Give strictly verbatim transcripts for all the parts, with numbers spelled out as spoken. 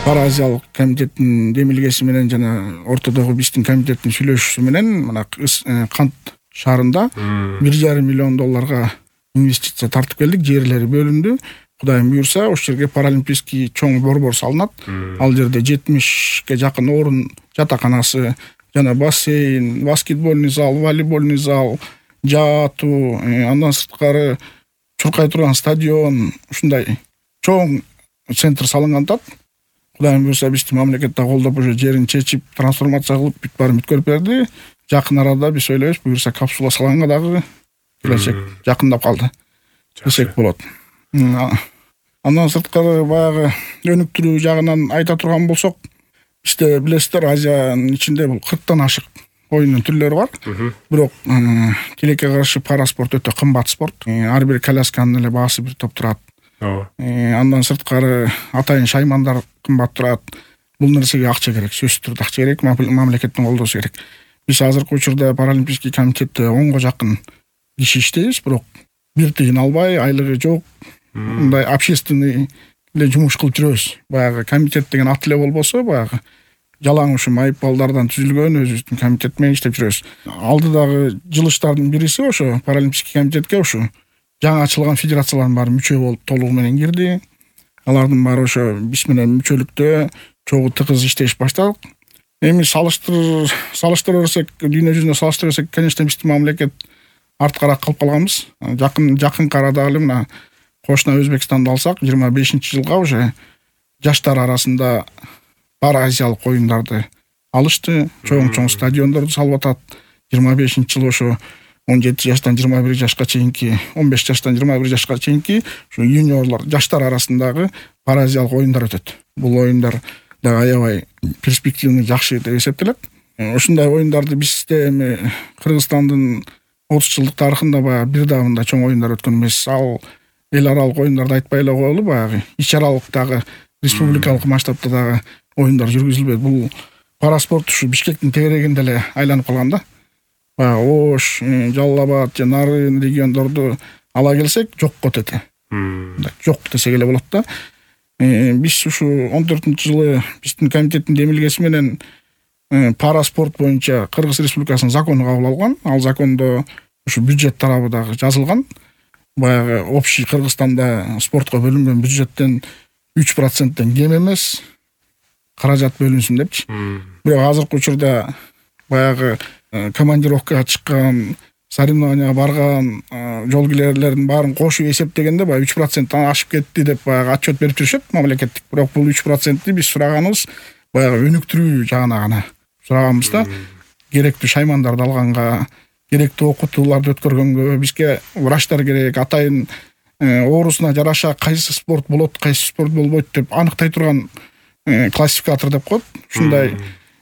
Пара Азиялык комитеттин демилгеси менен жана ортодогу биздин комитеттин сүйлөшүүсү менен мына Кант шаарында бир жарым миллион долларга инвестиция тартып келдик. Жерлери бөлүндү. Кудайым буйрса, ошол жерге паралимпийский чоң борбор салынат. Ал жерде жетимишке жакын орун жатаканасы жана бассейн, баскетбольный зал, волейбольный зал, жаатуу, андан сырткары чуркай турган стадион, ушундай чоң центр салынган атат. Кудайым буйрса, биздин мамлекет да колдоп уже жерин чечип, трансформация кылып, бүт баарын бүткөрүп берди. Жакын арада биз ойлойбуз, буйрса капсула салганга дагы келечек жакындап калды десек болот. Андан сырткары баягы өнүктүрүү жагынан айта турган болсок, бизде билесиздер, Азиянын ичинде бул кырктан ашык оюндун түрлөрү бар. Бирок тилекке каршы пара спорт өтө кымбат спорт. Ар бир колясканын эле баасы бир топ турат. Андан сырткары атайын шаймандар кымбат турат. Бул нерсеге акча керек, сөзсүз түрдө акча керек, мамлекеттин колдоосу керек. Биз азыркы учурда паралимпийский комитетте онго жакын киши иштейбиз, бирок бир тыйын албай, айлыгы жок, мындай общественный эле жумуш кылып жүрөбүз. Баягы комитет деген ат эле болбосо, баягы жалаң ушум айып балдардан түзүлгөн өзүбүздүн комитет менен иштеп жүрөбүз. Алдыдагы жылыштардын бириси ошо паралимпийский комитетке ошо жаңы ачылган федерациялардын баары мүчө болуп толугу менен кирди. Алардын баары ошо биз менен мүчөлүктө чогуу тыгыз иштеш баштадык. Эми салыштыр салыштыра берсек, дүйнө жүзүнө салыштыра берсек, конечно, биздин мамлекет арткараак калып калганбыз. Жакын жакын арада эле мына кошуна Өзбекстанды алсак, жыйырма бешинчи жылга уже жаштар арасында пара азиялык оюндарды алышты, чоң-чоң стадиондорду салып атат. жыйырма бешинчи жыл ошо он жети жаштан жыйырма бир жашка чейинки, он беш жаштан жыйырма бир жашка чейинки ушу юниорлор, жаштар арасындагы пара азиялык оюндар өтөт. Бул оюндар да аябай перспективный, жакшы деп эсептелет. Ушундай оюндарды бизде эми Кыргызстандын отуз жылдык тарыхында баягы бир да мындай чоң оюндар өткөн эмес. Ал эл аралык оюндарды айтпай эле коелу, баягы ич аралыктагы, республикалык масштабта дагы оюндар жүргүзүлбөдү. Бул пара спорт ушу Бишкектин тегерегинде эле айланып калган да. Баягы Ош, Жалал Абад же Нарын региондорду ала келсек, жокко өтөт. Жок десек эле болот да. Биз ушу он төртүнчү жылы биздин комитеттин демилгеси менен пара спорт боюнча Кыргыз Республикасынын закону кабыл алган. Ал закондо ушу бюджет тарабы дагы жазылган. Баягы общий Кыргызстанда спортко бөлүнгөн бюджеттен үч проценттен кем эмес каражат бөлүнсүн депчи. Бирок азыркы учурда баягы командировкага чыккан, соревнованияга барган жол килерлердин баарын кошуп эсептегенде баягы үч проценттен ашып кетти деп баягы отчет берип жүрүшөт мамлекеттик. Бирок бул үч процентти биз сураганыбыз баягы өнүктүрүү жагына гана сураганбыз да. Керектүү шаймандарды алганга, керектүү окутууларды өткөргөнгө, бизге врачтар керек, атайын оорусуна жараша кайсы спорт болот, кайсы спорт болбойт деп аныктай турган классификатор деп коет. Ушундай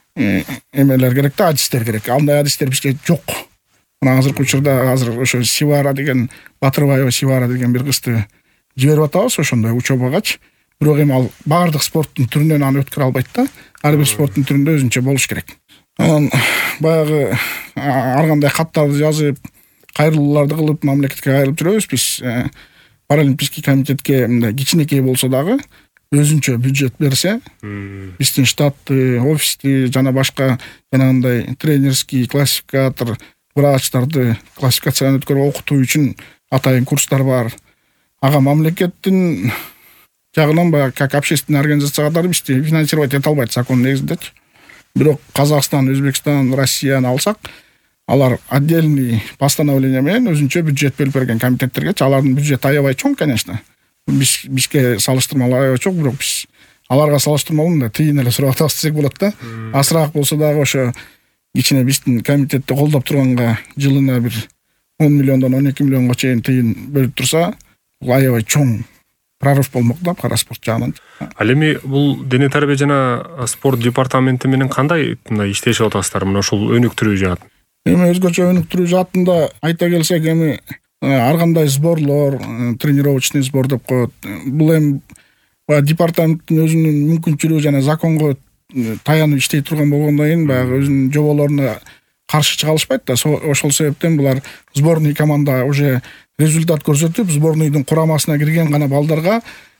эмелер керек да, адистер керек. Андай адистер бизге жок. Мына азыркы учурда азыр ошо Сивара деген, Батырбаева Сивара деген бир кызды жиберип атабыз ошондой учебагачы. Бирок эми ал баардык спорттун түрүнөн аны өткөрө албайт да. Ар бир спорттун түрүндө өзүнчө болуш керек. Анан баягы ар кандай каттарды жазып, кайрылууларды кылып мамлекетке кайрылып жүрөбүз. Биз паралимпийский комитетке мындай кичинекей болсо дагы өзүнчө бюджет берсе, биздин штатты, офисти жана башка жанагындай тренерский классификатор, врачтарды классификациядан өткөрүп окутуу үчүн атайын курстар бар. Ага мамлекеттин жагынан баягы как общественный организациялар бизди финансировать эте албайт закон негизиндечи. Бирок Казакстан, Өзбекстан, Россияны алсак, алар отдельный постановление менен өзүнчө бюджет бөлүп берген комитеттерге. Алардын бюджети аябай чоң, конечно. Биз бизге салыштырмалуу аябай чоң, бирок биз аларга салыштырмалуу мындай тыйын эле сурап атабыз десек болот да. Асыраак болсо дагы ошо кичине биздин комитетти колдоп турганга жылына бир он миллиондон он эки миллионго чейин тыйын бөлүп турса, бул аябай чоң прорыв болмок да пара спорт жагынан. Ал эми бул дене тарбия жана спорт департаменти менен кандай мындай иштешип атасыздар мына ушул өнүктүрүү жаатын? Эми өзгөчө өнүктүрүү жаатында айта келсек, эми ар кандай сборлор, тренировочный сбор деп коет. Бул эми департаменттин өзүнүн мүмкүнчүлүгү жана законго таянып иштей турган болгондон кийин баягы өзүнүн жоболоруна каршы чыга алышпайт да. Ошол себептен булар сборный команда уже результат көрсөтүп, сборныйдын курамасына кирген гана балдарга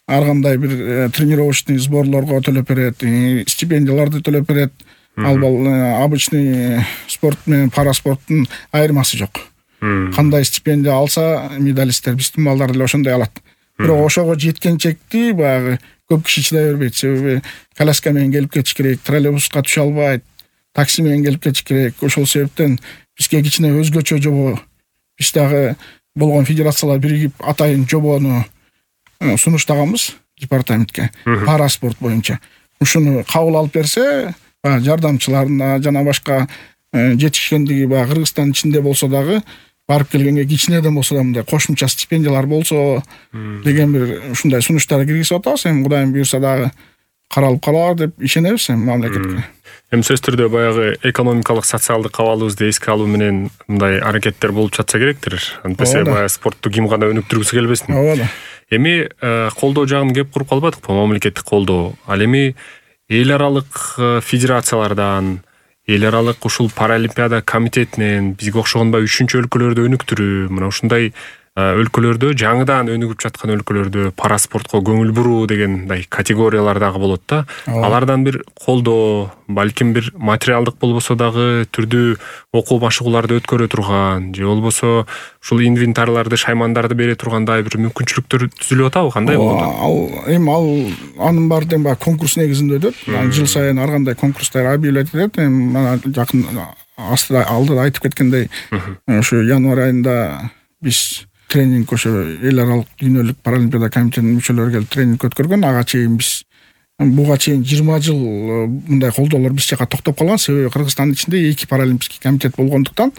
ар кандай бир тренировочный сборлорго төлөп берет, стипендияларды төлөп берет. Ал бул обычный спорт менен пара спорттун айырмасы жок. Кандай стипендия алса, медалисттер биздин балдар деле ошондой алат. Бирок ошого жеткенчекти баягы көп киши чыдай бербейт. Себеби коляска менен келип кетиш керек, троллейбуска түшө албайт, такси менен келип кетиш керек. Ошол себептен бизге кичине өзгөчө жобо, биз дагы болгон федерациялар биригип атайын жобону сунуштаганбыз департаментке пара спорт боюнча. Ушуну кабыл алып берсе, жардамчыларына жана башка жетишкендиги баягы Кыргызстандын ичинде болсо дагы барып келгенге кичинеден болсо да мындай кошумча стипендиялар болсо деген бир ушундай сунуштар киргизип атабыз. Эми Кудайым буйрса дагы каралып калар деп ишенебиз эми мамлекетке. Эми сөзсүз түрдө баягы экономикалык социалдык абалыбызды эске алуу менен мындай аракеттер болуп жатса керектир. Антесе баягы спортту ким гана өнүктүргүсү келбесин. Ооба. Эми колдоо жагын кеп куруп калбадыкпы, мамлекеттик колдоо. Ал эми эл аралык федерациялардан, эл аралык ушул паралимпиада комитетинен бизге окшогон баягы үчүнчү өлкөлөрдө өнүктүрүү, мына ушундай өлкөлөрдө, жаңыдан өнүгүп жаткан өлкөлөрдө пара спортко көңүл буруу деген мындай категориялар дагы болот да. Алардан бир колдоо, балким бир материалдык болбосо дагы түрдүү окуу машыгууларды өткөрө турган, же болбосо ушул инвентарларды, шаймандарды бере тургандай бир мүмкүнчүлүктөр түзүлүп атабы, кандай болот? Ал эми ал анын баары тең баягы конкурс негизинде өтөт. Жыл сайын ар кандай конкурстар объявлять этет. Эми мана жакын астыда алдыда айтып кеткендей, ошо январь айында биз тренинг ошо эл аралык дүйнөлүк паралимпиада комитетинин мүчөлөрү келип тренинг өткөргөн. Ага чейин биз буга чейин жыйырма жыл мындай колдоолор биз жака токтоп калган. Себеби Кыргызстандын ичинде эки паралимпийский комитет болгондуктан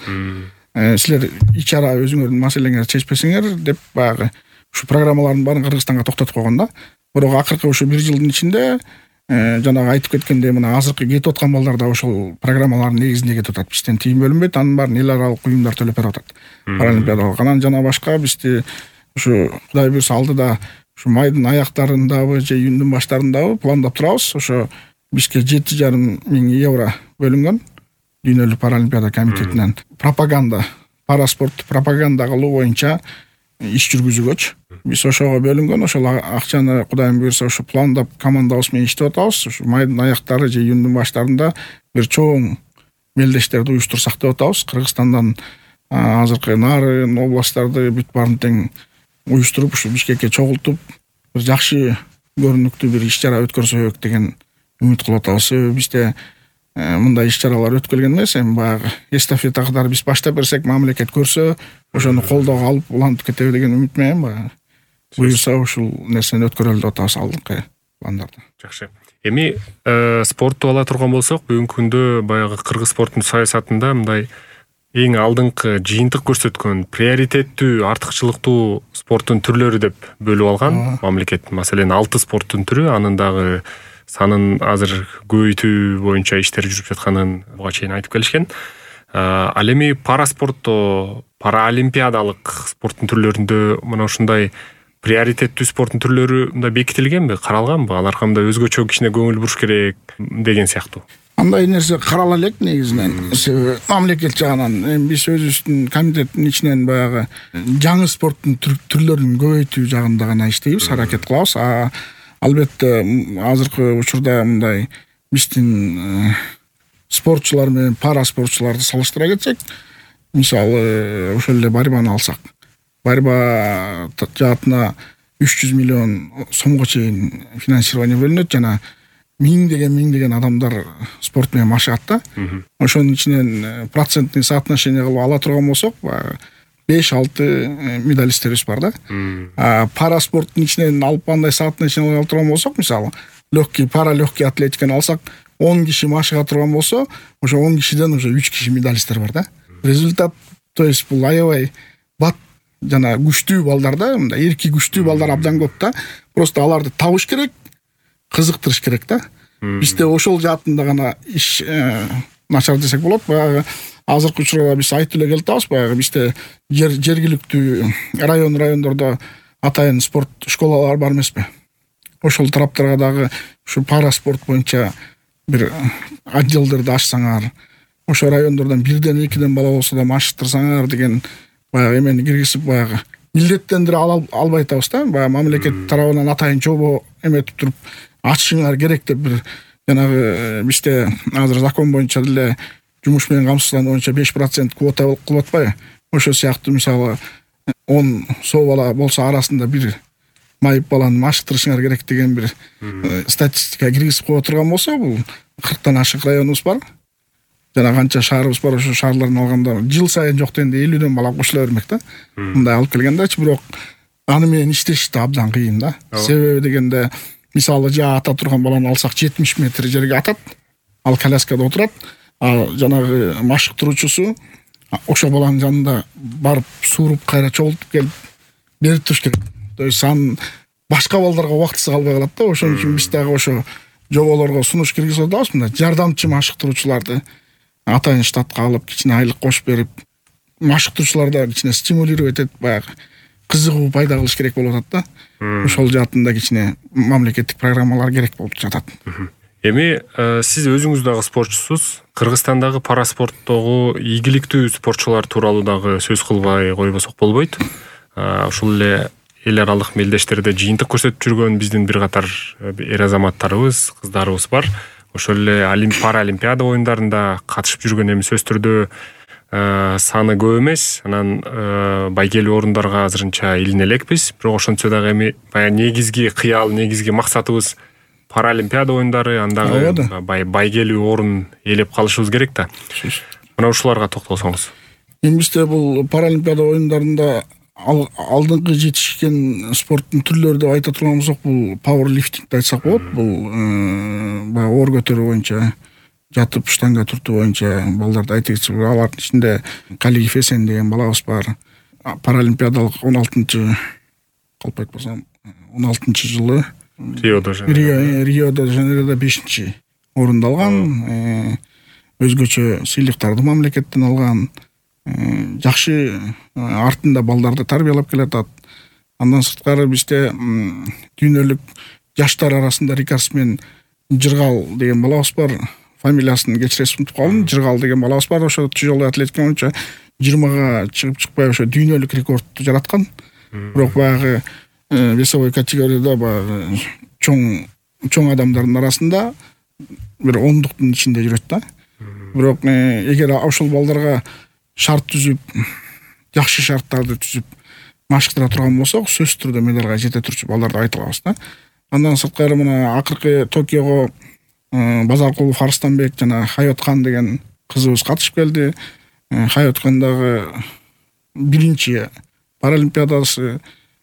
силер ич ара өзүңөрдүн маселеңерди чечпесеңер деп баягы ушу программалардын баарын Кыргызстанга токтотуп койгон да. Бирок акыркы ушу бир жылдын ичинде жанагы айтып кеткендей мына азыркы кетип аткан балдар да ошол программалардын негизинде кетип атат. Бизден тыйын бөлүнбөйт, анын баарын эл аралык уюмдар төлөп берип атат. Паралимпиадалык анан жана башка бизди ушу Кудай буйрса алдыда ушу майдын аяктарындабы же июндун баштарындабы пландап турабыз. Ошо бизге жети жарым миң евро бөлүнгөн дүйнөлүк паралимпиада комитетинен пропаганда, пара спортту пропаганда кылуу боюнча иш жүргүзүүгөчү. Биз ошого бөлүнгөн, ошол акчаны Кудайым буйрса ушу пландап командабыз менен иштеп атабыз. Ушу майдын аяктары же июндун баштарында бир чоң мелдештерди уюштурсак деп атабыз. Кыргызстандан азыркы нарын областтарды бүт баарын тең уюштуруп ушу Бишкекке чогултуп бир жакшы көрүнүктүү бир иш чара өткөрсөк деген үмүт кылып атабыз. Бизде мындай иш чаралар өткөрүлгөн эмес. Эми баягы эстафета катары биз баштап берсек, мамлекет көрсө, ошону колдоого алып улантып кетеби деген үмүт менен баягы буйрса ушул нерсени өткөрөлү деп атабыз алдыңкы пландарды. Жакшы. Эми спортту ала турган болсок, бүгүнкү күндө баягы кыргыз спорттун саясатында мындай эң алдыңкы жыйынтык көрсөткөн приоритеттүү, артыкчылыктуу спорттун түрлөрү деп бөлүп алган мамлекет. Маселен, алты спорттун түрү, анын дагы санын азыр көбөйтүү боюнча иштер жүрүп жатканын буга чейин айтып келишкен. Ал эми пара спортто, паралимпиадалык спорттун түрлөрүндө мына ушундай приоритеттүү спорттун түрлөрү мындай бекитилгенби, каралганбы? Аларга мындай өзгөчө кичине көңүл буруш керек деген сыяктуу. Андай нерсе карала элек негизинен. Себеби мамлекет жагынан эми биз өзүбүздүн комитеттин ичинен баягы жаңы спорттун түрлөрүн көбөйтүү жагында гана иштейбиз, аракет кылабыз. Албетте азыркы учурда мындай биздин спортчулар менен пара спортчуларды салыштыра кетсек, мисалы ошол эле борьбаны алсак, борьба жаатына үч жүз миллион сомго чейин финансирование бөлүнөт жана миңдеген миңдеген адамдар спорт менен машыгат да. Ошонун ичинен процентный соотношение кылып ала турган болсок, беш алты медалисттерибиз бар да. Пара спорттун ичинен алып андай соотношение ала турган болсок, мисалы легкий, пара легкий атлетиканы алсак, он киши машыга турган болсо, ошо он кишиден уже үч киши медалисттер бар да. Результат, то есть бул аябай бат жана күчтүү балдар да, мындай эрки күчтүү балдар абдан көп да. Просто аларды табыш керек, кызыктырыш керек да. Бизде ошол жаатында гана иш начар десек болот. Баягы азыркы учурда биз айтып эле келатабыз, баягы бизде жергиликтүү район райондордо атайын спорт школалары бар эмеспи? Ошол тараптарга дагы ушу пара спорт боюнча бир отделдерди ачсаңар, ошо райондордон бирден экиден бала болсо да машыктырсаңар деген баягы эмени киргизип, баягы милдеттендире албай атабыз да. Баягы мамлекет тарабынан атайын жобо эметип туруп ачышыңар керек деп бир жанагы бизде азыр закон боюнча деле жумуш менен камсыздандыруу боюнча беш процент квота кылып атпайбы? Ошо сыяктуу мисалы он соо бала болсо арасында бир майып баланы машыктырышыңар керек деген бир статистика киргизип коюп турган болсо, бул кырктан ашык районубуз бар. Жана канча шаарыбыз бар, ошо шаарлардан алганда жыл сайын жок дегенде элүүдөн бала кошула бермек да. Мындай алып келгендечи, бирок аны менен иштеш да абдан кыйын да. Себеби дегенде мисалы жаа ата турган баланы алсак жетимиш метр жерге атат, ал коляскада отурат, а жанагы машыктыруучусу ошо баланын жанында барып сууруп кайра чогултуп келип берип туруш керек. То есть аны башка балдарга убактысы калбай калат да. Ошон үчүн биз дагы ошо жоболорго сунуш киргизип атабыз. Мына жардамчы машыктыруучуларды атайын штатка алып, кичине айлык кошуп берип, машыктыруучуларда кичине стимулировать этип, баягы кызыгуу пайда кылыш керек болуп атат да. Ошол жаатында кичине мамлекеттик программалар керек болуп жатат. Эми сиз өзүңүз дагы спортчусуз. Кыргызстандагы параспорттогу ийгиликтүү спортчулар тууралуу дагы сөз кылбай койбосок болбойт. Ошол эле эл аралык мелдештерде жыйынтык көрсөтүп жүргөн биздин бир катар эр азаматтарыбыз, кыздарыбыз бар. Ошол эле паралимпиада оюндарында катышып жүргөн, эми сөз түрдө саны көп эмес, анан байгелүү орундарга азырынча илине элекпиз. Бирок ошончо дагы эми баягы негизги кыял, негизги максатыбыз паралимпиада оюндары, андагы байгелүү орун ээлеп калышыбыз керек да. Мына ушуларга токтолсоңуз. Эми бизде бул паралимпиада оюндарында алдыңкы жетишкен спорттун түрлөрү деп айта турган болсок, бул пауэрлифтингди айтсак болот. Бул баягы оор көтөрүү боюнча, жатып штанга түртүү боюнча балдарды айта кетсек, алардын ичинде Калиев Эсен деген балабыз бар. Паралимпиадалык он алтынчы калп айтпасам он алтынчы жылы Риодо Риодо Жанейрода бешинчи орунду алган. Өзгөчө сыйлыктарды мамлекеттен алган. Жакшы артында балдарды тарбиялап келатат. Андан сырткары бизде дүйнөлүк жаштар арасында рекордсмен Жыргал деген балабыз бар. Фамилиясын кечиресип унутуп калдым. Жыргал деген балабыз бар. Ошо тяжелый атлетика боюнча жыйырмага чыгып чыкпай ошо дүйнөлүк рекордту жараткан. Бирок баягы весовой категорияда баягы чоң чоң адамдардын арасында бир ондуктун ичинде жүрөт да. Бирок эгер ошол балдарга шарт түзүп, жакшы шарттарды түзүп машыктыра турган болсок, сөзсүз түрдө медалга жете турчу балдарды айта алабыз да. Андан сырткары мына акыркы Токиого Базаркулов Арыстанбек жана Хайотхан деген кызыбыз катышып келди. Хайотхан дагы биринчи паралимпиадасы,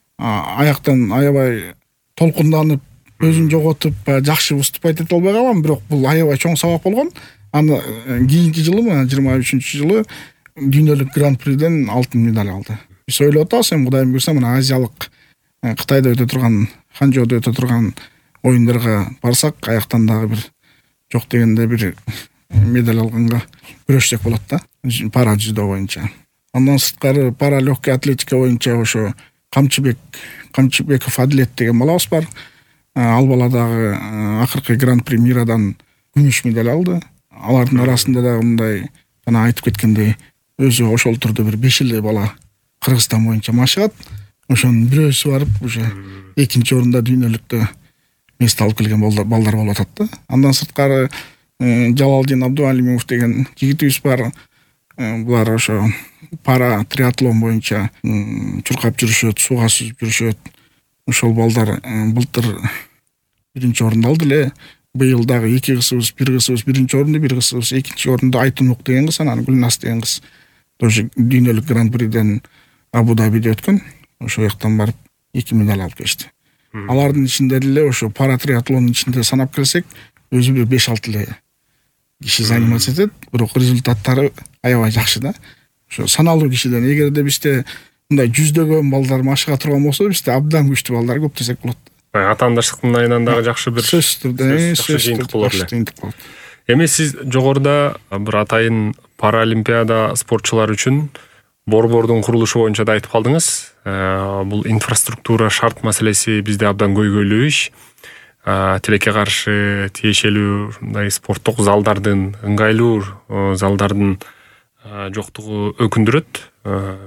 аяктан аябай толкунданып, өзүн жоготуп, жакшы выступать эте албай калган, бирок бул аябай чоң сабак болгон. Аны кийинки жылы, мына жыйырма үчүнчү жылы дүйнөлүк гран-приден алтын медаль алды. Биз ойлоп атабыз, эми Кудайым буйрса, мына азиялык Кытайда өтө турган, Ханчжоудо өтө турган оюндарга барсак, аяктан дагы бир жок дегенде бир медаль алганга күрөшсөк болот да, пара жүздө боюнча. Андан сырткары пара легкий атлетика боюнча ошо Камчыбек Камчыбеков Адлет деген балабыз бар. Ал бала дагы акыркы гран-при мирадан күмүш медаль алды. Алардын арасында дагы мындай жана айтып кеткендей, өзү ошол түрдө бир беш эле бала Кыргызстан боюнча машыгат. Ошонун бирөөсү барып уже экинчи орунда дүйнөлүктө место алып келген балдар болуп атат да. Андан сырткары Жалалдин Абдуалимов деген жигитибиз бар. Булар ошо пара триатлон боюнча чуркап жүрүшөт, сууга сүзүп жүрүшөт. Ошол балдар былтыр биринчи орунду алды эле. Быйыл дагы эки кызыбыз, бир кызыбыз биринчи орунду, бир кызыбыз экинчи орунду. Айтынук деген кыз, анан Гүлнас деген кыз тоже дүйнөлүк гран-приден Абу-Дабиде өткөн. Ошол жактан барып эки медаль алып келишти. Алардын ичинде деле ошо пара триатлондун ичинде санап келсек, өзү бир беш алты эле киши заниматься этет, бирок результаттары аябай жакшы да. Ошо саналуу кишиден, эгерде бизде мындай жүздөгөн балдар машыга турган болсо, бизде абдан күчтүү балдар көп десек болот. Атаандаштыктын айынан дагы жакшы бир сөзсүз түрдө жыйынтык болот эле. Эми сиз жогоруда бир атайын паралимпиада спортчулары үчүн борбордун курулушу боюнча да айтып калдыңыз. Бул инфраструктура шарт маселеси бизде абдан көйгөйлүү иш. Тилекке каршы тиешелүү мындай спорттук залдардын, ыңгайлуу залдардын жоктугу өкүндүрөт.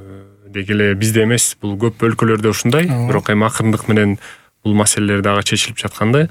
деги эле бизде эмес, бул көп өлкөлөрдө ушундай. Бирок эми акырындык менен бул маселелер дагы чечилип жаткандай.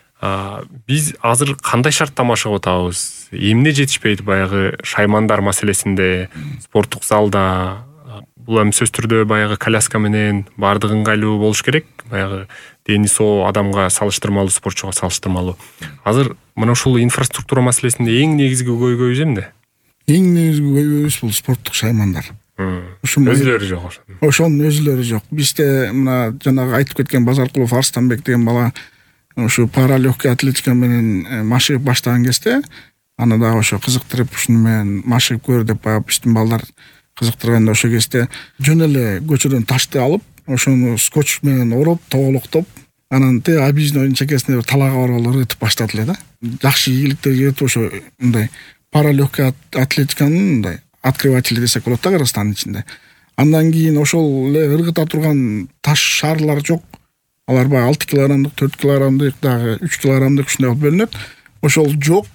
Биз азыр кандай шартта машыгып атабыз? Эмне жетишпейт баягы шаймандар маселесинде, спорттук залда? Бул эми сөз түрдө баягы коляска менен баардык ыңгайлуу болуш керек. Баягы дени соо адамга салыштырмалуу, спортчуга салыштырмалуу. Азыр мына ушул инфраструктура маселесинде эң негизги көйгөйүбүз эмне? Эң негизги көйгөйүбүз бул спорттук шаймандар. Өзүлөрү жок ошо. Ошонун өзүлөрү жок. Бизде мына жанагы айтып кеткен Базаркулов Арстанбек деген бала ошо пара легкий атлетика менен машыгып баштаган кезде, аны дагы ошо кызыктырып, ушуну менен машыгып көр деп баягы биздин балдар кызыктырганда, ошо кезде жөн эле көчөдөн ташты алып, ошону скотч менен ороп, тоголоктоп, анан те объезднойдун чекесине бир талага барып алып ыргытып баштады эле да. Жакшы ийгиликтер жетип, ошо мындай пара легкий атлетиканын мындай открыватели десек болот да Кыргызстандын ичинде. Андан кийин ошол эле ыргыта турган таш шарлар жок. Алар баягы алты килограммдык, төрт килограммдык, дагы үч килограммдык ушундай болуп бөлүнөт. Ошол жок.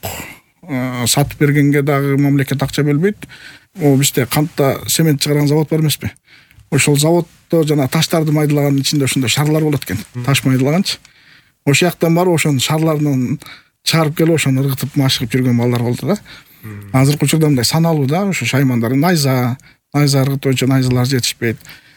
Сатып бергенге дагы мамлекет акча бөлбөйт. О бизде кантта цемент чыгарган завод бар эмеспи? Ошол заводдо жана таштарды майдалагандын ичинде ошондой шарлар болот экен. Таш майдалаганчы. Ошол жактан барып ошонун шарларынан чыгарып келип, ошону ыргытып машыгып жүргөн балдар болду да. Азыркы учурда мындай саналуу да, ошо шаймандар, найза, найза ыргытуучу найзалар жетишпейт.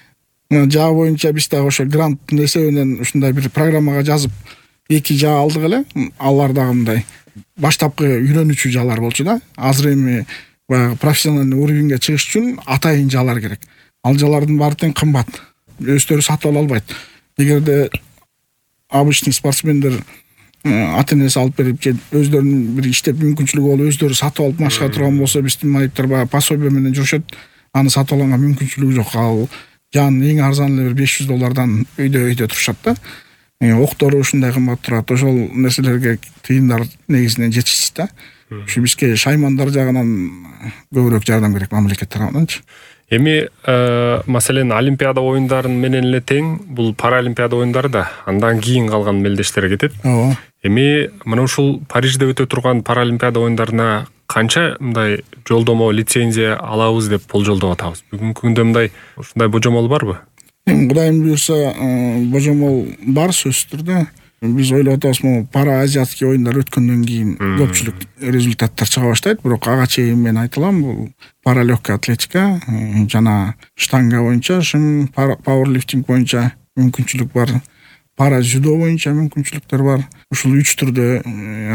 Жаа боюнча биз дагы ошо гранттын эсебинен ушундай бир программага жазып эки жаа алдык эле. Алар дагы мындай баштапкы үйрөнүүчү жаалар болчу да. Азыр эми баягы профессиональный уровеньге чыгыш үчүн атайын жаалар керек. Ал жаалардын баары тең кымбат. Өздөрү сатып ала албайт. Эгерде обычный спортсмендер ата-энеси алып берип же өздөрүнүн бир иштеп мүмкүнчүлүгү болуп өздөрү сатып алып машыга турган болсо, биздин майыптар баягы пособие менен жүрүшөт. Аны сатып алганга мүмкүнчүлүгү жок. Ал жан эң арзан эле бир беш жүз доллардан өйдө өйдө турушат да. Октору ушундай кымбат турат. Ошол нерселерге тыйындар негизинен жетишсиз да. Ушу бизге шаймандар жагынан көбүрөөк жардам керек мамлекет тарабынанчы. Эми маселен Олимпиада оюндарын менен эле тең бул Паралимпиада оюндары да андан кийин калган мелдештер кетет. Ооба. Эми мына ушул Парижде өтө турган Паралимпиада оюндарына канча мындай жолдомо, лицензия алабыз деп болжолдоп атабыз? Бүгүнкү күндө мындай ушундай божомол барбы? Эми Кудайым буйрса, божомол бар сөзсүз түрдө. Биз ойлоп атабыз, могу пара азиатский оюндар өткөндөн кийин көпчүлүк результаттар чыга баштайт, бирок ага чейин мен айта алам, бул пара легкий атлетика жана штанга боюнча, шим пауэрлифтинг боюнча мүмкүнчүлүк бар. Пара дзюдо боюнча мүмкүнчүлүктөр бар. Ушул үч түрдө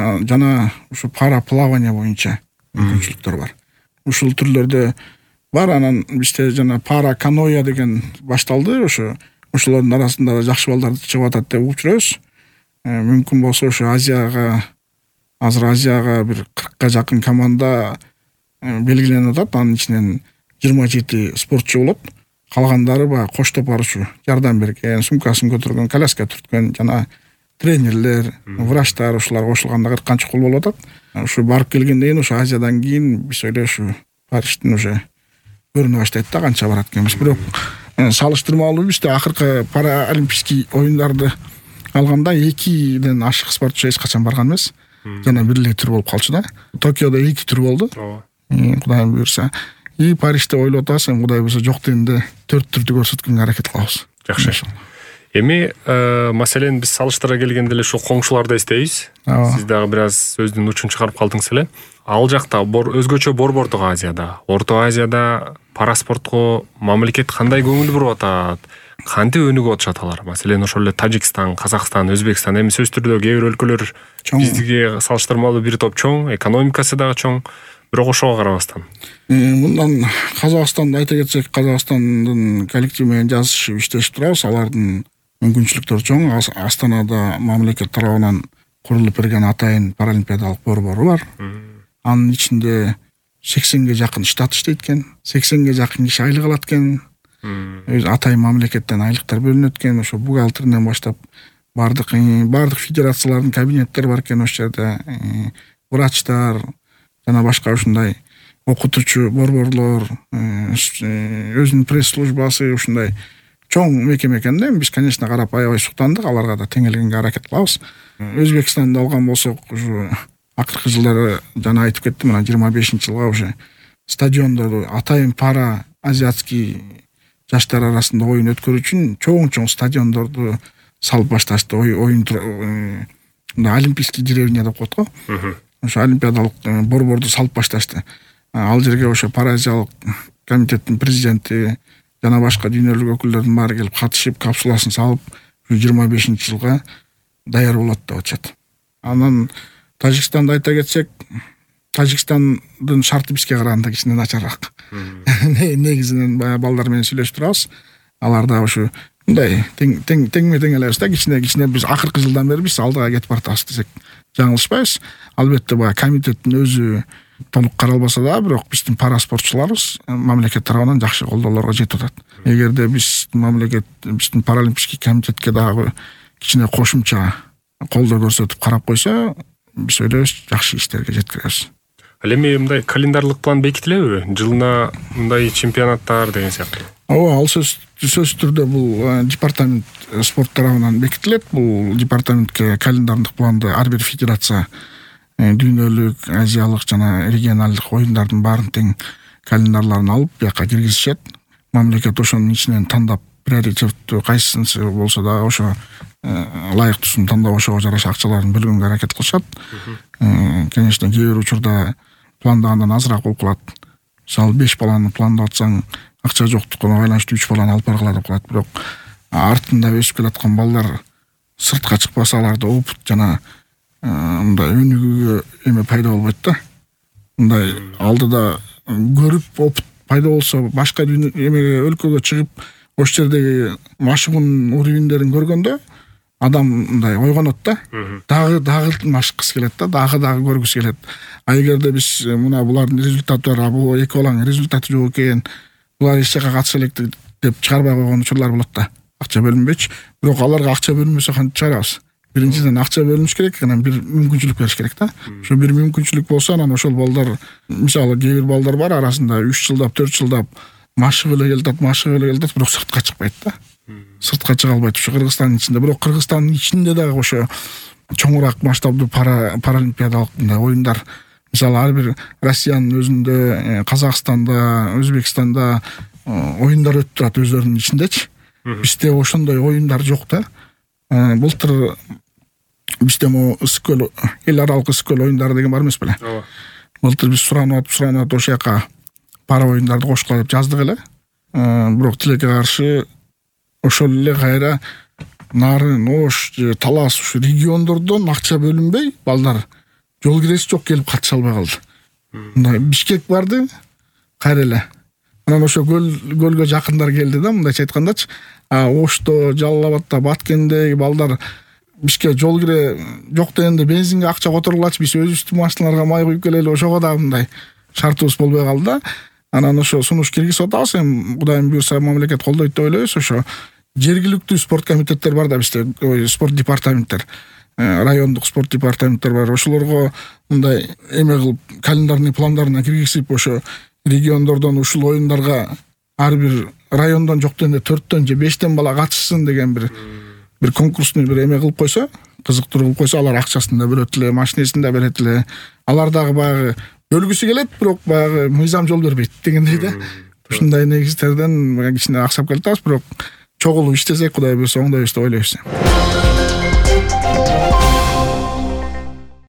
жана ушу пара плавание боюнча мүмкүнчүлүктөр бар. Ушул түрлөрдө бар. Анан бизде жана пара каноэ деген башталды. Ошо ошолордун арасында жакшы балдар чыгып атат деп угуп жүрөбүз. Мүмкүн болсо ошо Азияга, азыр Азияга бир кыркка жакын команда белгиленип атат. Анын ичинен жыйырма жети спортчу болот. Калгандары баягы коштоп баруучу, жардам берген, сумкасын көтөргөн, коляска түрткөн жана тренерлер, врачтар ушулар кошулганда кырк канча кол болуп атат. Ушу барып келгенден кийин ошо Азиядан кийин биз ойлошу Париштин уже көрүнө баштайт да, канча барат экенбиз. Бирок салыштырмалуу бизде акыркы паралимпийский оюндарды алганда экиден ашык спортчу эч качан барган эмес. Жана бир эле түр болуп калчу да. Токиодо эки түр болду. Кудайым буйрса. И Парижде ойлоп атабыз, эми Кудай буйрса жок дегенде төрт түрдү көрсөткөнгө аракет кылабыз. Жакшы. Эми маселен биз салыштыра келгенде эле ушул коңшуларды эстейбиз. Сиз дагы бир аз сөздүн учун чыгарып калдыңыз эле. Ал жакта өзгөчө Борбордук Азияда, Орто Азияда пара спортко мамлекет кандай көңүл буруп атат? Кантип өнүгүп атышат алар? Маселен ошол эле Тажикстан, Казакстан, Өзбекстан, эми сөз түрдө кээ бир өлкөлөр бизге салыштырмалуу бир топ чоң, экономикасы дагы чоң. Бирок ошого карабастан. Мындан Казакстанды айта кетсек, Казакстандын коллектив менен жазышып иштешип турабыз. Алардын мүмкүнчүлүктөрү чоң. Астанада мамлекет тарабынан курулуп берген атайын паралимпиадалык борбору бар. Анын ичинде сексенге жакын штат иштейт экен. сексенге жакын киши айлык алат экен. Өз атайын мамлекеттен айлыктар бөлүнөт экен. Ошо бухгалтерден баштап бардык бардык федерациялардын кабинеттери бар экен ошол жерде. Врачтар жана башка ушундай окутуучу борборлор, өзүнүн пресс-службасы ушундай чоң мекеме экен да. Биз, конечно, карап аябай суктандык, аларга да теңелгенге аракет кылабыз. Өзбекстанды алган болсок, ушу акыркы жылдары жана айтып кеттим, мына жыйырма бешинчи жылга уже стадиондорду атайын пара азиатский жаштар арасында оюн өткөрүү үчүн чоң чоң стадиондорду салып башташты. Оюн мындай олимпийский деревня деп коет го. Ошо олимпиадалык борборду салып башташты. Ал жерге ошо Паразиялык комитеттин президенти жана башка дүйнөлүк өкүлдөрдүн баары келип катышып, капсуласын салып, жыйырма бешинчи жылга даяр болот деп атышат. Анан Тажикстанды айта кетсек, Тажикстандын шарты бизге караганда кичине начарыраак. Негизинен баягы балдар менен сүйлөшүп турабыз. Алар да ошо мындай тең тең теңме тең элебиз да, кичине кичине биз акыркы жылдан бери биз алдыга кетип баратабыз десек жаңылышпайбыз. Албетте баягы комитеттин өзү толук каралбаса да, бирок биздин пара спортчуларыбыз мамлекет тарабынан жакшы колдоолорго жетип атат. Эгерде биз мамлекет биздин паралимпийский комитетке дагы кичине кошумча колдоо көрсөтүп карап койсо, биз ойлойбуз жакшы иштерге жеткиребиз. Ал эми мындай календарлык план бекитилеби? Жылына мындай чемпионаттар деген сыяктуу. Ооба, ал сөзсүз түрдө бул департамент спорт тарабынан бекитилет. Бул департаментке календардык планды ар бир федерация дүйнөлүк, азиялык жана регионалдык оюндардын баарын тең календарларын алып, бияка киргизишет. Мамлекет ошонун ичинен тандап приоритеттүү кайсысы болсо да ошо ылайыктуусун тандап ошого жараша акчаларын бөлгөнгө аракет кылышат. Конечно, кээ бир учурда пландагандан азыраак болуп калат. Мисалы беш баланы пландап атсаң, акча жоктукуна байланыштуу үч баланы алып баргыла деп калат. Бирок артында өсүп келаткан балдар сыртка чыкпаса, аларда опыт жана мындай өнүгүүгө эме пайда болбойт да. Мындай алдыда көрүп опыт пайда болсо, башка эмеге өлкөгө чыгып, ошол жердеги машыгуун уровеньдерин көргөндө адам мындай ойгонот да. Дагы дагы машыккысы келет да, дагы дагы көргүсү келет. А эгерде биз мына булардын результаты бар, бул эки баланын результаты жок экен, булар эч жака катыша элек деп чыгарбай койгон учурлар болот да. Акча бөлүнбөйчү. Бирок аларга акча бөлүнбөсө кантип чыгарабыз? Биринчиден акча бөлүнүш керек, анан бир мүмкүнчүлүк бериш керек да. Ошо бир мүмкүнчүлүк болсо, анан ошол балдар, мисалы кээ бир балдар бар арасында үч жылдап, төрт жылдап машыгып эле келатат, машыгып эле келатат, бирок сыртка чыкпайт да. Сыртка чыга албайт. Ошо Кыргызстандын ичинде, бирок Кыргызстандын ичинде дагы ошо чоңураак масштабдуу паралимпиадалык мындай оюндар, мисалы ар бир Россиянын өзүндө, Казакстанда, Өзбекстанда оюндар өтүп турат өзлөрүнүн ичиндечи. Бизде ошондой оюндар жок да. Былтыр бизде могу ысык-көл, эл аралык ысык-көл оюндары деген бар эмес беле? Ооба. Былтыр биз суранып атып, суранып атып ошол жака пара оюндарды кошкула деп жаздык эле. Бирок тилекке каршы ошол эле кайра Нарын, Ош, Талас ушу региондордон акча бөлүнбөй, балдар жол киреси жок келип катыша албай калды. Мындай Бишкек барды, кайра эле. Анан ошо көлгө жакындар келди да, мындайча айткандачы. А Ошто, Жалал Абадта, Баткенде балдар бизге жол кире жок дегенде бензинге акча которгулачы, биз өзүбүздүн машиналарга май куюп келели, ошого да мындай шартыбыз болбой калды да. Анан ошо сунуш киргизип атабыз, эми Кудайым буйрса мамлекет колдойт деп ойлойбуз. Ошо жергиликтүү спорт комитеттер бар да бизде, спорт департаменттер, райондук спорт департаменттер бар. Ошолорго мындай эме кылып календарный пландарына киргизип, ошо региондордон ушул оюндарга ар бир райондон жок дегенде төрттөн же бештен бала катышсын деген бир бир конкурсный бир эме кылып койсо, кызыктыруу кылып койсо, алар акчасын да бөлөт эле, машинесин да берет эле. Алар дагы баягы бөлгүсү келет, бирок баягы мыйзам жол бербейт дегендей да. Ушундай негиздерден кичине аксап келатабыз, бирок чогулуп иштесек, Кудай буйрса оңдойбуз деп ойлойбуз.